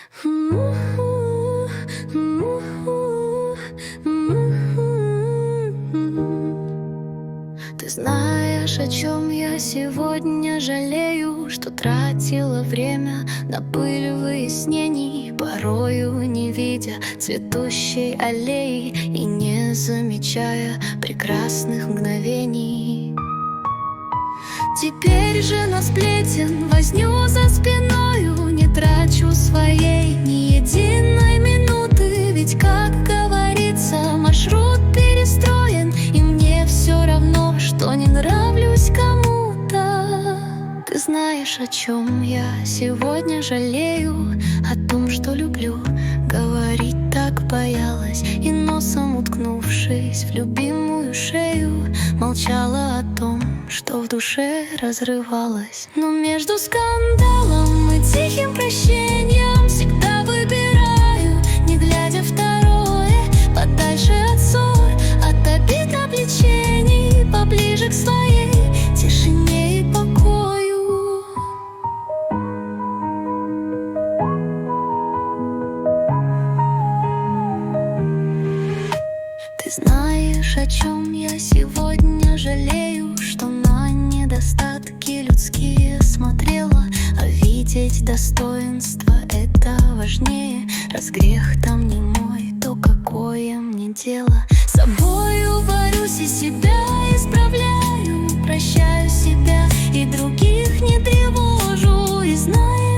Ты знаешь, о чем я сегодня жалею, что тратила время на пыль выяснений, порою не видя цветущей аллеи и не замечая прекрасных мгновений. Теперь же на сплетен возню за спиною не трачу своей ни единой минуты, ведь, как говорится, маршрут перестроен, и мне все равно, что не нравлюсь кому-то. Ты знаешь, о чем я сегодня жалею, о том, что люблю, говорить так боялась, и носом уткнувшись в любимую шею, молчала о том, что в душе разрывалось. Но между скандалом и тихим прощением всегда выбираю, не глядя второе, подальше от ссор, от обид, обличений, поближе к своей тишине и покою. Ты знаешь, о чем я сегодня жалею, что на недостатки людские смотрела, а видеть достоинство — это важнее. Раз грех там не мой, то какое мне дело? Собою борюсь и себя исправляю, прощаю себя и других не тревожу, и знаю,